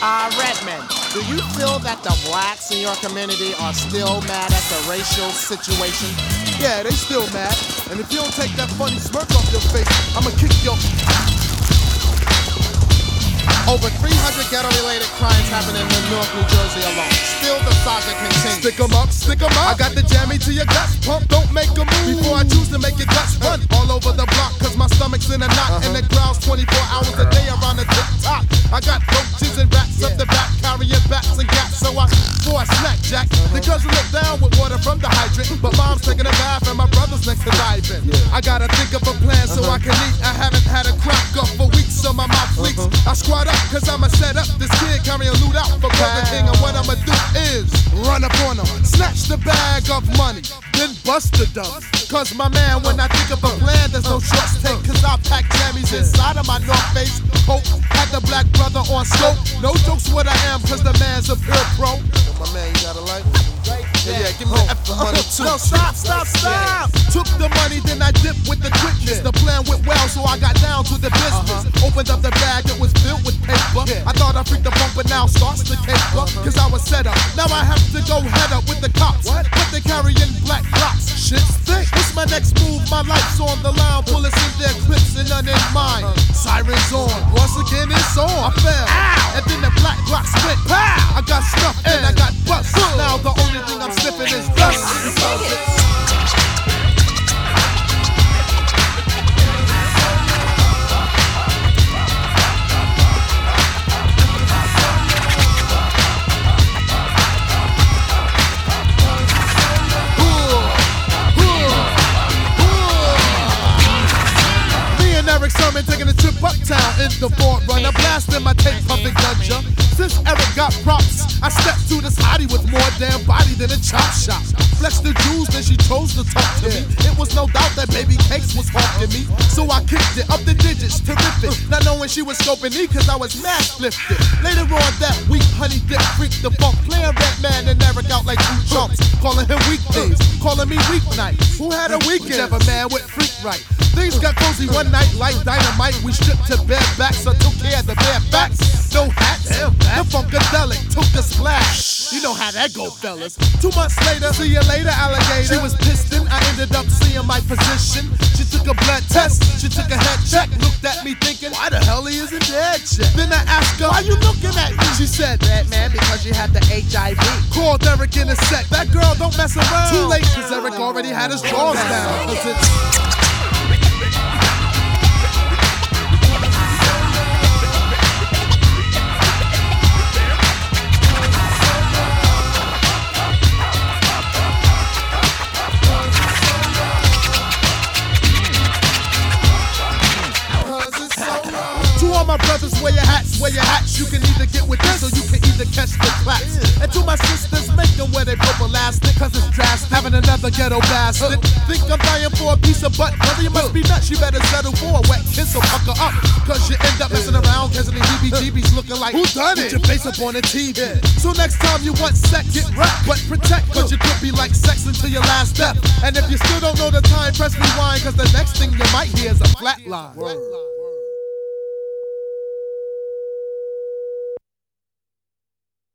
Redman, do you feel that the blacks in your community are still mad at the racial situation? Yeah, they still mad. And if you don't take that funny smirk off your face, I'ma kick your... Over 300 ghetto-related crimes happen in Newark, New Jersey alone. Still the saga continues. Stick 'em up, stick 'em up. I got the jammy to your guts, pump, don't make a move. Before I choose to make your guts run all over the block, cause my stomach's in a knot. And it growls 24 hours a day around the tip-top. I got roaches and rats up the back, carrying bats and gats. So before I snack jack, the girls will look down with water from the hydrant. But mom's taking a bath and my brother's next to diving. I gotta think of a plan so I can eat. I haven't had a crack up for weeks, so my mouth leaks. I squat up, cause I'ma set up this kid carrying loot out for Burger King. And what I'ma do is run up on him, snatch the bag of money, then bust the dummy. Cause my man, when I think of a plan, there's no shorts take. Cause I pack jammies inside of my North Face coat. Had the black brother on scope. No jokes what I am, cause the man's a pure pro. My man, you got a light? Yeah, give me the F money too. No, stop. Took the money, then I dipped with the quickness. The plan went well, so I got down to the business. Opened up the bag, it was filled with paper. I thought I freaked the bump, but now starts to caper. Cause I was set up. Now I have to go head up with the cops. But they carrying black rocks. Shit's thick. What's my next move? My life's on the line. Bullets in their clips and none in mine. Sirens on. Once again, it's on. I fell. Ow. And then the black rock split. Pow. I got stuffed and I got bust. Now the only thing I'm sniffing is dust. Eric Sermon taking a trip uptown in the Ford Runner, blasting my tape pumping ganja. Since Eric got props, I stepped to this hottie with more damn body than a chop shop. Flexed the jewels, then she chose to talk to me. It was no doubt that Baby Cakes was hawking me, so I kicked it up the digits, terrific. Not knowing she was scoping me, cause I was mad lifted. Later on that week, Honey Dip freaked the funk, playing Redman and Eric out like two chumps, calling him weekdays, calling me weeknights. Who had a weekend? Never man with freak right. Things got cozy one night like dynamite. We stripped to bare backs, so took care of the bare backs. No hats, the funkadelic took a splash. You know how that go, fellas. 2 months later, see you later, alligator. She was pissed and I ended up seeing my physician. She took a blood test, she took a head check, looked at me thinking, why the hell he isn't dead yet? Then I asked her, why you looking at me? She said, Redman, because you had the HIV. Called Eric in a sec. That girl don't mess around. Too late, cause Eric already had his drawers down. Cause it's all my brothers, wear your hats. You can either get with this or you can either catch the claps. And to my sisters, make them wear their purple elastic, cause it's drastic. Having another ghetto bastard. Think I'm dying for a piece of butt, brother, you must be nuts. You better settle for a wet kiss or pucker up, cause you end up messing around, catching the heebie-jeebies looking like, who done it? Put your face up on the TV. So next time you want sex, get wrecked, but protect, cause you could be like sex until your last step. And if you still don't know the time, press rewind, cause the next thing you might hear is a flat line.